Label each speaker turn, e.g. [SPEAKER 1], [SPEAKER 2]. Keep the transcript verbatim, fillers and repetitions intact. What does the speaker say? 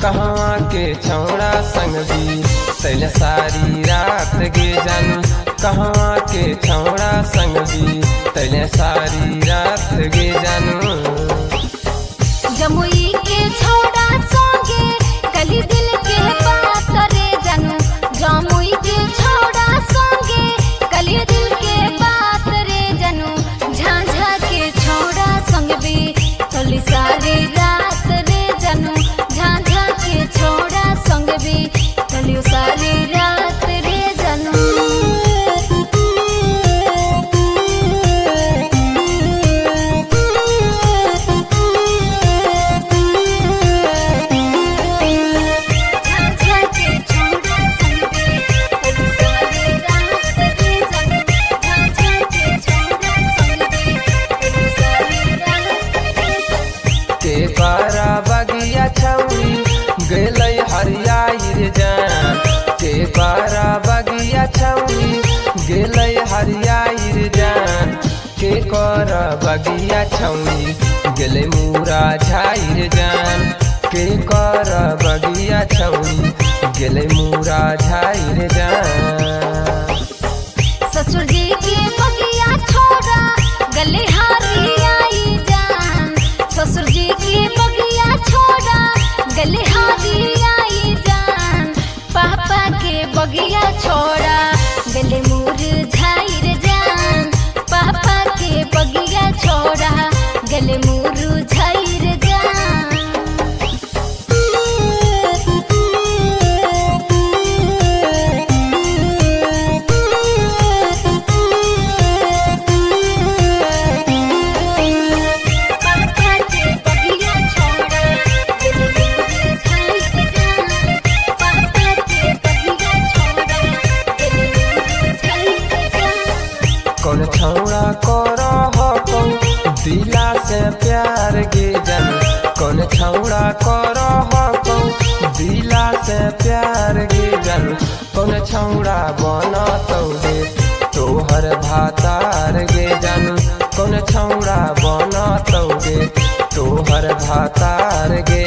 [SPEAKER 1] कहवा के छौड़ा संग भी तैले सारी रात गे जानू कहवा के छौड़ा संग भी तैले सारी रात गे जानू
[SPEAKER 2] जमुई के छौड़ा संगे कली दिल के बात रे जानू जमुई के छौड़ा संगे कली दिल के बात रे जानू झांझा के छौड़ा संग भी तैले सारी रात रे जानू झांझा के छौड़ा संग भी तैले सारी रात रे जानू
[SPEAKER 1] बारा बगिया छौरी गेलै हरियाई रे जान के बारा बगिया छौरी गेलै हरियाई रे जान के कर बगिया छौरी गेलै मूरा झाई रे जान के कर बगिया छौरी गेलै मूरा झाई रे जान
[SPEAKER 2] ससुर जी के बगिया छोड़ा गले हरियाई जान ससुर जी के बगिया छोड़ा गले हरियाई जान पापा के बगिया छोड़ा गले मुरझाई रे जान पापा के बगिया छोड़ा गले मुरझाई रे जान
[SPEAKER 1] कौन छौड़ा कर हकौ दिला से प्यार गे जन कौन छौड़ा कर हकौ दिला से प्यार गे जन कौन छौड़ा बनतौ गे तोहर भातार गे जन कौन छौड़ा बनतौ गे तोहर भातार गे